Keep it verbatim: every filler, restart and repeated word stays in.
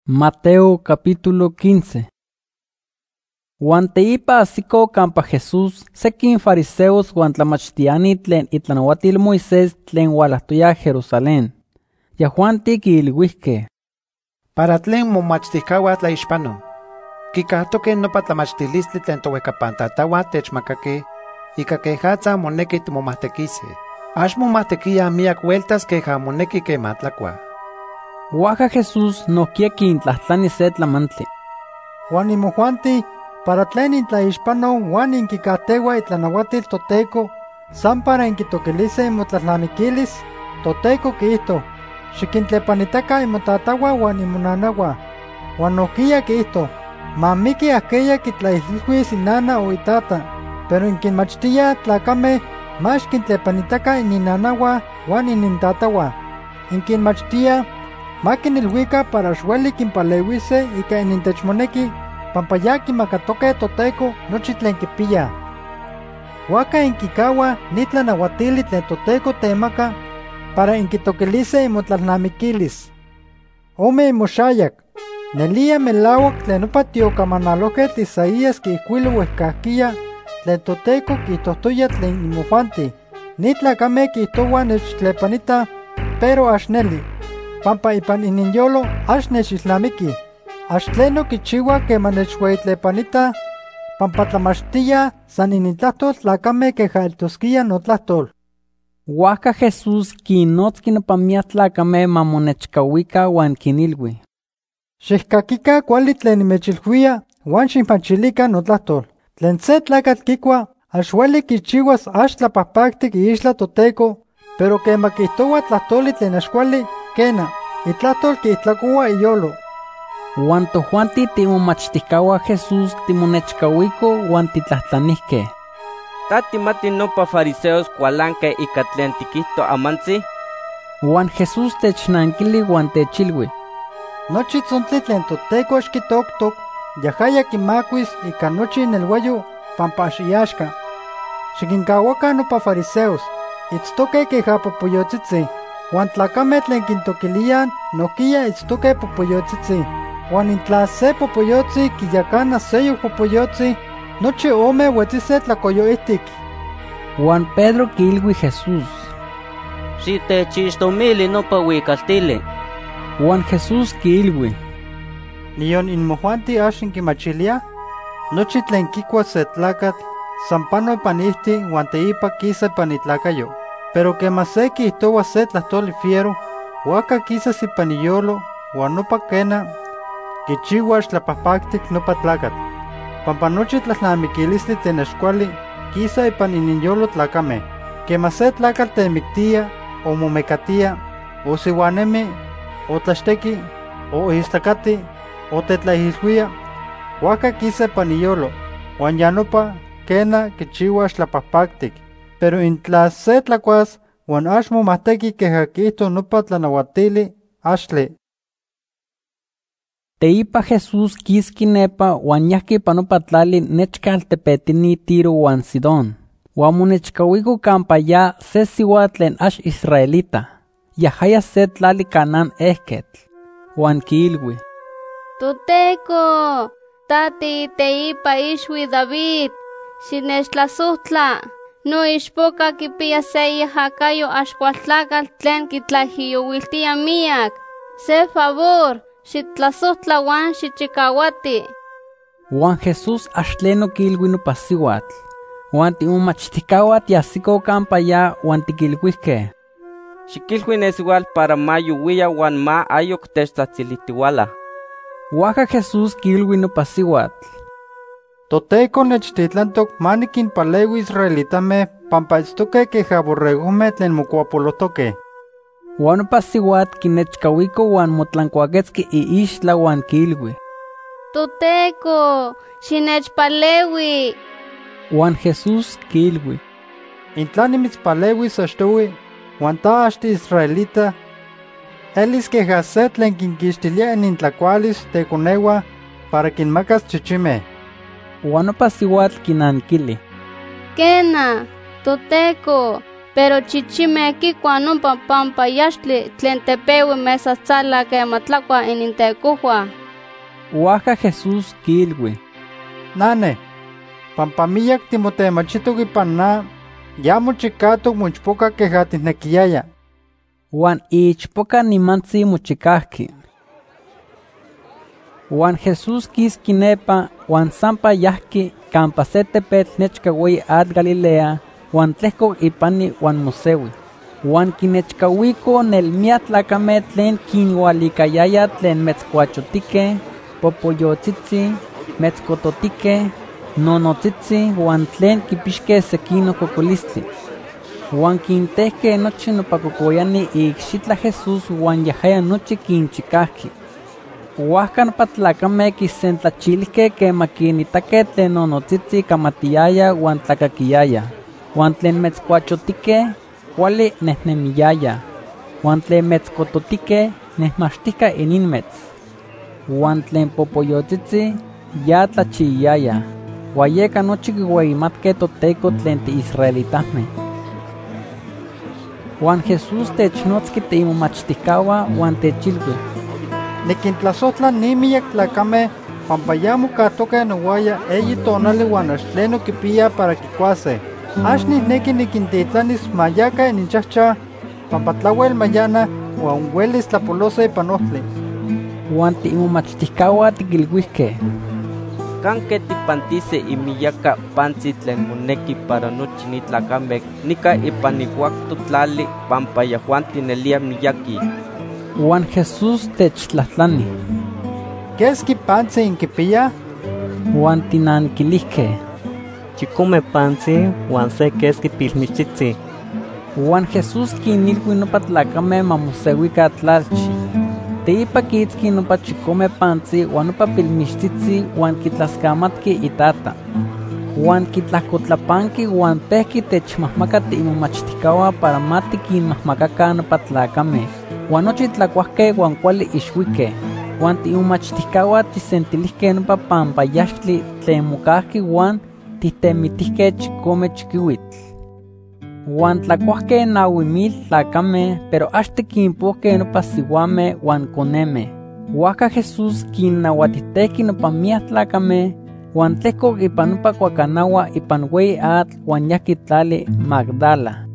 Mateo capítulo quince. Huan teipa asiko campa Jesús sequin fariseos huan tlamachtiani tlen itlanauatil Moisés tlen hualahtoya Jerusalén. Yahuanti kiilhuihke: Para tlen momachtihkaua tlaixpano. Kikahtoke nopa tlamachtilistli tlen towehkapantatahua techmakake, ika kejatza moneki timomahtekise. Axmo mahtekiyah miak vueltas keja moneki kematlakua. Huaja Jesús nohkia kintlahtlani se tlamantli: Huan imojuanti, para tlen intlaixpano huan inkikahteua itlanauatil Toteco, san para inkitokilise imotlalnamikilis, Toteco kihto: xikintlepanitaka imotatahua huan imonanahua. Huan nohkia kihto: mamiki ahkeya kitlaihilhuis inana o itata, pero inkinmachtiya tlakame max kintlepanitaka ininanahua huan inintatahua. Inkinmachtiya makinilhuika para xueli kinpaleuise ika inintechmoneki, pampa ya kimakatoke Toteco nochi tlen kipiya. Huaka inkikaua ni tlanauatili tlen Toteco temaka para inkitokilise imotlalnamikilis. Ome imoxayak, nelia melauak tlen nopa tiokamanalojketl Isaías kiihkuilo uejkahkiya tlen Toteco kihtohtoya tlen imojuanti: ni tlakame kihtowa nechtlepanita, pero ax neli, pampa ipan ininyolo ax nechilnamiki. Ax tleno kichiua kema nechueyitlepanita, pampa tlamachtiya san inintlahtol tlakame keja eltoskia notlahtol. Huaca Jesús kinnotzki nopa miak tlakame mamonechkauika huan kinilhui: xihkakika kuali tlen nimechilhuia huan ximachilika notlahtol. Tlen se tlakatl kikua ax ueli kichiuas ax tlapahpaktik iixtla Toteco, pero kema kihtoua tlahtoli tlen ax kuali, kena, itlahtol kihtlakoua iyolo. Huan tojuanti timomachtihkaua Jesús timonechkauiko huan titlahtlanihke: ¿Ta timati nopa fariseos kualanke ika tlen tikihto amantzi? Huan Jesús technankili huan techilhui: nochi tzontli tlen Toteco ax kitoktok, yahaya kimakuis ika nochi inelhuayo pampa ax iaxka. Xikinkauakan nopa fariseos, itztoke keja popoyotzitzi, huan tlakame tlen kintokilian nohkia itztoke popoyotzitzi. Huan intla se popoyotzi kiyakana seyok popoyotzi, nochi ome huetzise tlakoyoihtik. Huan Pedro kiilhui Jesús: xitechixtomili nopa huikaltili. Huan Jesús kiilhui: nion inmojuanti ax inkimachilia, nochi tlen kikua se tlakatl san pano ipan ihti huan teipa kisa ipan itlakayo. Pero kema se kihtoua se tlahtoli fiero, huaka kisas ipan iyolo, huan nopa kena kichiua ax tlapahpaktik nopa tlakatl. Pampa nochi tlalnamikilistli tlen ax kuali kisa ipan ininyolo tlakame. Kema se tlakatl temiktia, o momekatia, o siuanemi, o tlaxteki, o istlakati, o tetlaihilhuia, huaka kisa ipan iyolo, huan ya nopa kena kichiua ax tlapahpaktik. Pero intla se tlakuas huan ax momahteki keja kihto nopa tlanauatili, axtle. Teipa Jesús kiski nepa huan yahki ipan nopa tlali nechka altepetini Tiro huan Sidón. Huan monechkauiko campa ya se siuatl tlen ax israelita, yahaya se tlali Canaán ehketl. Huan kiilhui: Toteco, tati teipa ixui David, xinechtlasuhtla. No ixpoka kipiya se iahakayo ax kualtlakatl tlen kitlahiyouiltia miak. Se favor, xitlasuhtla huan xichikauati. Huan Jesús ax tleno kiilhui nopa siuatl. Huan timomachtihkaua tiasiko campa ya huan tikilhuihke: xikilhui nesiuatl para ma yuiya huan ma ayok techtlatzilihtiuala. Huaja Jesús kiilhui nopa siuatl: Toteco nechtitlantok ma nikinpaleui israelitame pampa itztoke keja borregojmeh tlen mokuapolohtoke. Huan nopa siuatl kinechkauiko huan motlankuaketski iixtla huan kiilhui: Toteco, xinechpaleui. Huan Jesús kiilhui: intla nimitzpaleuis axtoui, huan ta ax tiisraelita, elis keja se tlen kinkixtilia inintlakualis tekoneua para kinmakas chichimeh. Huan nopa siuatl kinankili: Kena, Toteco, pero chichimeh kikua nompa pampa yaxtli tlen tepeui mesatzala kema tlakua inintekohua. Huaca Jesús quilhui. Nane, pampamiyak timotemachitoc ipan na, ya mochicatok mochpoca quejatisnequiyaya. Juan ichpoca nimantzi mochicahki. Juan Jesús quis quinepa, Juan sampa yahki, campa se tepetl nechcahui ad Galilea, Juan tlehcoc ipani Juan mosewi. Juan quinechcahuico nel miatlacame tlen quinhualicayaya tlen metzcuachotique, popoyotzitzi, metzcototique, nonotzitzi, Juan tlen quipixque sequino cocolistli. Juan quintehque nochi nopacocoyani ixitla Jesús Juan yahaya nochi quinchicahki. Huasca nopatlacame quisentlachilque que maquinitaque tlen nonotzitzi camatiyaya Juan tlacakiyaya. Juan tlen metzcuachotique, cuali nehnemiyaya. Juan tlen metzcototique, nehmachtica ininmetz. Juan tlen popoyotzitzi, ya tlachiyaya. Huayeca nochi quiueyimatque toteco tlen ti israelitahme. Juan Jesús technotzki tiimomachticaua Juan techilhui. Niquintlasotla nimiyac tlacame, pampayamo catoque nowaya eyi tonali Juan axtleno quipia para quicuase. Axni neki niquintitlanis mayaca ininchahcha, pampatlauel mayana, Juan huelis tlapolosa ipan ohtli. Juan tiimomachticaua tiquilhuihque. Canque tipantise imiyaca pantzi tlen moneki para nochi nitlacamec, nica ipan iguacto tlali pampa yahuan tinelia miyaki. Juan Jesús techtlatlani. ¿Quesqui pantzi inquipia? Juan tinanquilihque. Chicome pantzi, Juan se quesqui pilmichitzi. Juan Jesús quinilhui nopa tlacame mamosehuica tlalchi. Teipa quitzki nopa chicome pantzi Juan nopa pilmixtzitzi Juan kitlascamatki itata. Juan kitlahcotlapanki Juan pehki techmahmaca tiimomachticaua para mati quinmahmacaca nopa tlacame. Juan nochi tlacuahque Juan cuali ixuique. Juan tiimomachticaua tisentilihque nopa pampayaxtli tlen mocahki Juan tihtemmitihque chicome chiquihuitl. Juan tlacuahque naui mil tlacame, pero axti quinpohque nopa siuame Juan coneme. Huaca Jesús quinnauatihtekki nopa miak tlacame, Juan tlehcoc ipan nopa cuacanaua ipan ueyi atl Juan yahki tlali Magdala.